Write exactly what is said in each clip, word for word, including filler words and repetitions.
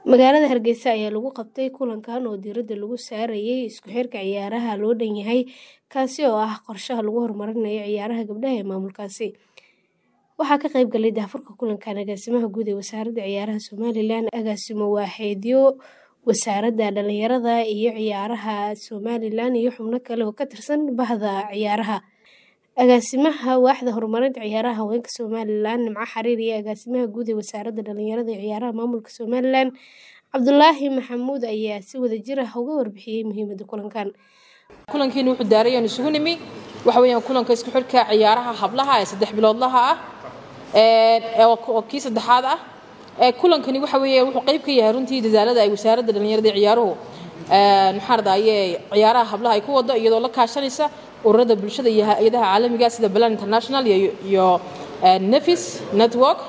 Magaalada Hargeysa ayaa lagu qabtay kulankan oo diiradda lagu saarayay isku xirka ciyaaraha loo dhan yahay kaasi oo ah qorshaha lagu horumarinayo ciyaaraha gabdhaha ee maamulkaasi. Waxaa ka qayb galay daahfurka kulankan agaasimaha guud ee Wasaaradda Ciyaaraha Somaliland, agaasimo waaxeedyo Wasaaradda Dhalinyarada iyo Ciyaaraha Somaliland iyo xubno kale oo ka tirsan bahda ciyaaraha. Agaasimaha waaxda horumarinta ciyaaraha haweenka Somaliland, Nimco Xariir, iyo agaasimaha guud ee Wasaaradda Dhalinyarada iyo Ciyaaraha Maamulka Somaliland, Cabdulaahi Maxamuud ayaa si wadajir ah uga warbixiyay muhiimadda kulankan. kulankeenu wuxuu daarayaan isugu nimi waxa weeyaan kulanka isku xirka ciyaaraha hablaha ee saddex biloodlaha ah ee oo kii saddexaad ah ee kulankani waxa weeye wuxuu qayb ka yahay runtii dadaalada ay Wasaaradda Dhalinyarada iyo Ciyaaruhu ee maxardaayay ciyaaraha hablaha ay ku wado iyadoo la kaashanaysa ururada bulshada iyo hay'adaha caalamiga sida Plan International iyo Nefis Network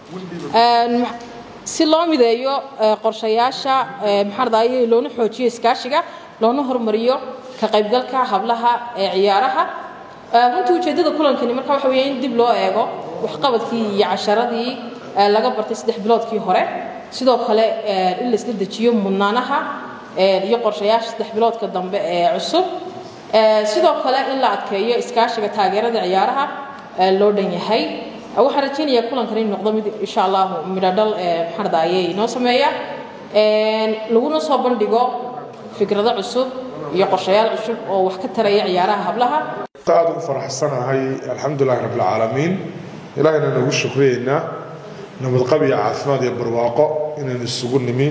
si loo mideeyo qorshayaasha maxardaayay loona xoojiyo iskaashiga loona horumariyo ka qaybgalka hablaha ee ciyaaraha. runtii ujeedada kulankani marka waxa weeye in dib loo eego waxqabadkii iyo casharadii laga bartay saddex biloodkii hore, sidoo kale in la isla dejiyo mudnaanaha iyo qorshayaasha saddex biloodka dambe ee cusub, sidoo kale in la adkeeyo iskaashiga taageerada ciyaaraha loo dhan yahay. waxaan rajaynayaa kulankan inuu noqdo mid insha Allah midhadhal maxardaayay inoo sameeya laguna soo bandhigo fikrado cusub iyo qorshayaal cusub oo wax ka taraya ciyaaraha hablaha. aad ugu faraxsanahay alxamdulillaah rabbil caalamiin, ilaahayna nagu shukriyeena nabad qab iyo caafimaad iyo barwaaqo inaan isugu nimi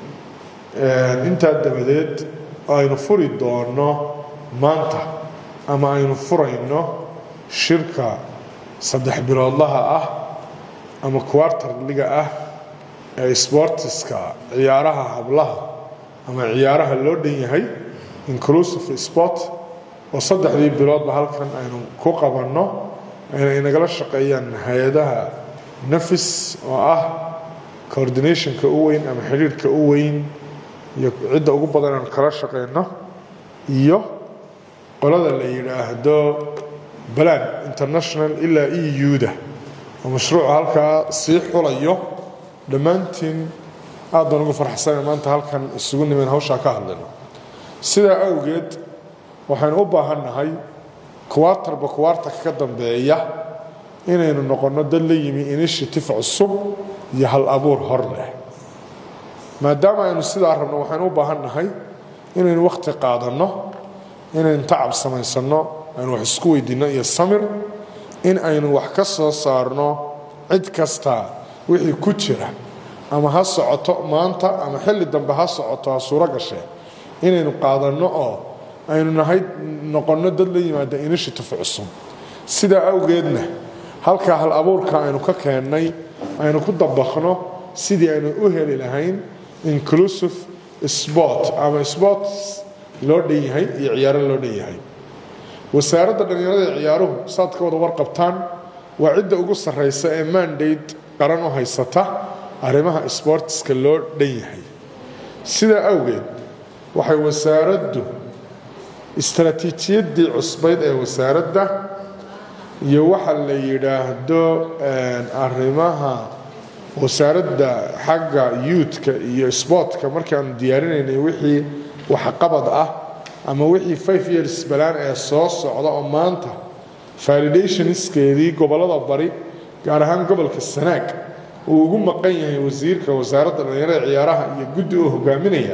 inta dabadeed aynu furi doono maanta ama aynu furayno shirka saddex biloodlaha ah ama quarterliga ah ee sportska ciyaaraha hablaha ama ciyaaraha loo dhan yahay inclusive sport oo saddexdii biloodba halkan aynu ku qabanno ay nagala shaqeeyaan hay'adaha Nefis oo ah coordinationka u weyn ama xiriirka u weyn iyo cidda ugu badan aan kala shaqeyno iyo qolada la yiraahdo Plan International ila E U-da oo mashruuca halkaa sii xulayo. dhammaantiin aad baan ugu faraxsanahay maanta halkan isugu nimeen hawsha ka hadlayno. sidaa awgeed waxaan u baahannahay quarterba quarter ka dambeeya inaynu noqono dad la yimi initiative cusub iyo hal abuur hor leh. maadaama aynu sidaa rabno waxaan u baahannahay inaynu waqti qaadanno, inaynu tacab samaysano, aynu wax isku weydiino iyo samir, in aynu wax ka soo saarno cid kasta wixii ku jira ama ha socoto maanta ama xilli dambe ha socoto ha suura gashe inaynu qaadanno oo aynu nahay noqono dad la yimaada initiative cusub. sidaa awgeedna halkaa hal abuurka aynu ka keennay aynu ku dabaqno sidii aynu u heli lahayn inclusive sport ama sports loo dhan yahay iyo ciyaaro loo dhan yahay. Wasaaradda Dhalinyarada iyo Ciyaaruhu saad ka wada warqabtaan waa cidda ugu sarreysa ee mandate qaran u haysata arrimaha sportska loo dhan yahay. sidaa awgeed waxay wasaaraddu istaraatiijiyadii cusbayd ee wasaaradda iyo waxa la yiraahdo arrimaha wasaaradda xagga youth-ka iyo sportka markaan diyaarinaynay wixii wax qabad ah ama wixii five years balan ee soo socda oo maanta validationskeedii gobolada bari gaar ahaan gobolka Sanaag uu ugu maqan yahay wasiirka wasaaradda dhalinyarada ciyaaraha iyo guddi uu hogaaminaya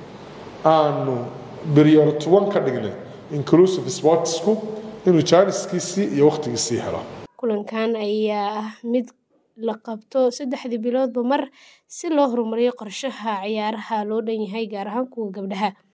aanu priority one ka dhignay inclusive sportsku inuu jaaniskiisii iyo waqtigiisii helo. kulankan ayaa ah mid la qabto saddexdii biloodba mar si loo horumariyo qorshaha ciyaaraha loo dhan yahay gaar ahaan kuwa gabdhaha.